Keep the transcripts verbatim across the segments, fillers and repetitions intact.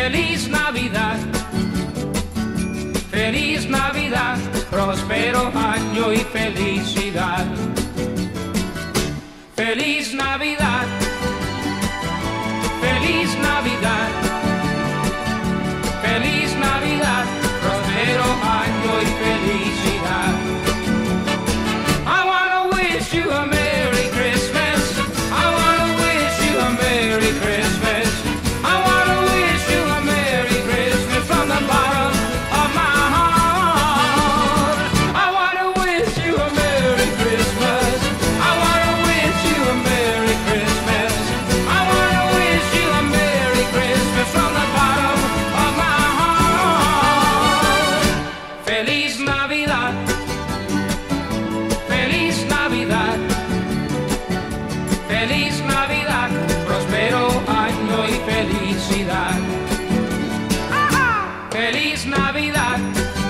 Feliz Navidad, feliz Navidad, próspero año y felicidad. Feliz Navidad, feliz Navidad, feliz Navidad, próspero año y felicidad. I wanna wish you a Merry Christmas. I wanna wish you a Merry Christmas. I wanna wish you a Merry Christmas from the bottom of my heart. I wanna wish you a Merry Christmas. I wanna wish you a Merry Christmas. I wanna wish you a Merry Christmas from the bottom of my heart. Feliz Navidad, feliz Navidad, feliz Navidad, próspero año y felicidad. Feliz Navidad,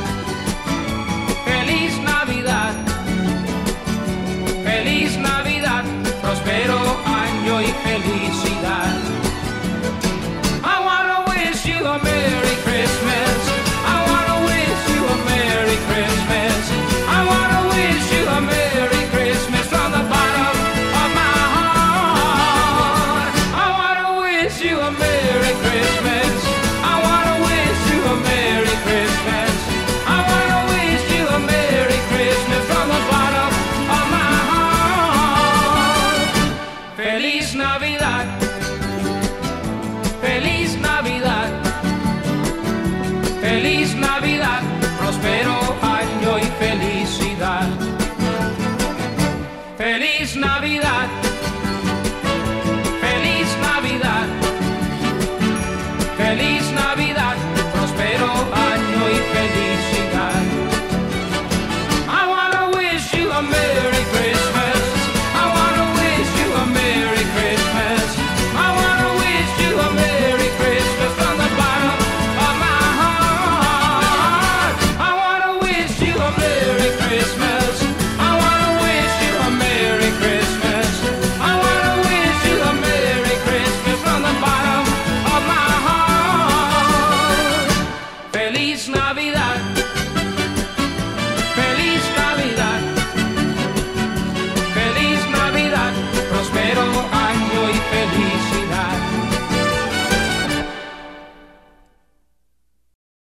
feliz Navidad, feliz Navidad, próspero año y felicidad. I wanna wish you a Merry Christmas. I wanna wish you a Merry Christmas. I wanna wish you a Merry Christmas from the bottom of my heart. I wanna wish you a Merry Christmas. I wanna wish you a Merry Christmas. I wanna wish you a Merry Christmas from the bottom of my heart. Feliz Navidad, feliz Navidad.